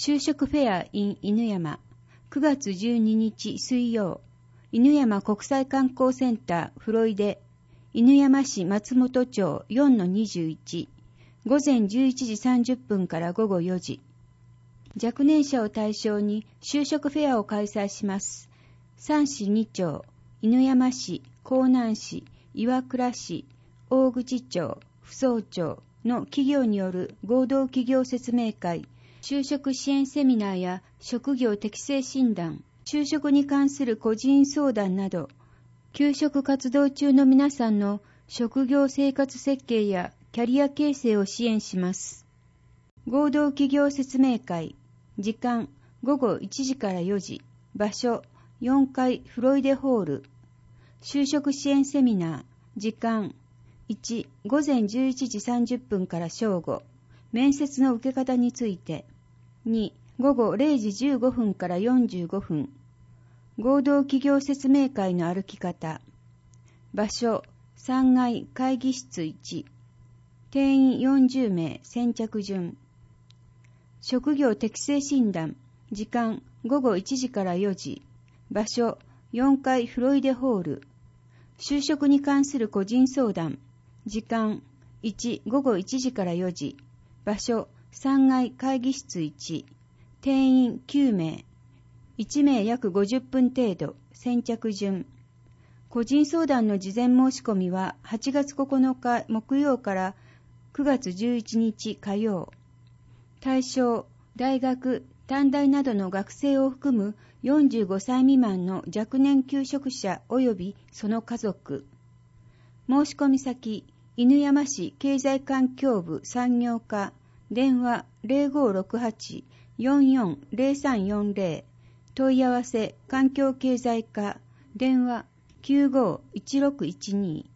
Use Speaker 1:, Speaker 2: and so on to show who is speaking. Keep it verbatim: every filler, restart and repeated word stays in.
Speaker 1: 就職フェア in 犬山くがつじゅうににち水曜、犬山国際観光センターフロイデ、犬山市松本町 よんのにじゅういち、午前じゅういちじさんじゅっぷんから午後よじ。若年者を対象に就職フェアを開催します。さん市に町、犬山市、江南市、岩倉市、大口町、扶桑町の企業による合同企業説明会、就職支援セミナーや職業適性診断、就職に関する個人相談など、求職活動中の皆さんの職業生活設計やキャリア形成を支援します。合同企業説明会、時間ごごいちじからよじ、場所よんかいフロイデホール。就職支援セミナー、時間いち、午前じゅういちじさんじゅっぷんから正午、面接の受け方について。に、午後れいじじゅうごふんからよんじゅうごふん、合同企業説明会の歩き方。場所さんがい会議室いち、定員よんじゅうめい、先着順。職業適性診断、時間ごごいちじからよじ、場所よんかいフロイデホール。就職に関する個人相談、時間いち、午後いちじからよじ、場所さんがい会議室いち、定員きゅうめい、いちめい約ごじゅっぷん程度、先着順。個人相談の事前申し込みははちがつここのか木曜からくがつじゅういちにち火曜。対象、大学、短大などの学生を含むよんじゅうごさい未満の若年求職者及びその家族。申し込み先、犬山市経済環境部産業課、電話 ゼロごろくはち よんよんゼロさんよんゼロ、問い合わせ環境経済課、電話 きゅうごいちろくいちに。